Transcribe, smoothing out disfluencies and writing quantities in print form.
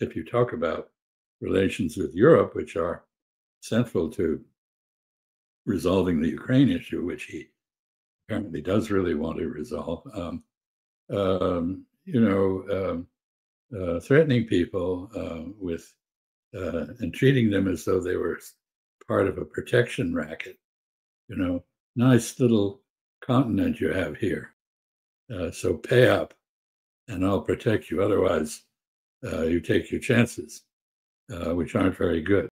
if you talk about relations with Europe, which are central to resolving the Ukraine issue, which he apparently does really want to resolve, threatening people with and treating them as though they were part of a protection racket. Nice little continent you have here. So pay up and I'll protect you. Otherwise, you take your chances, which aren't very good.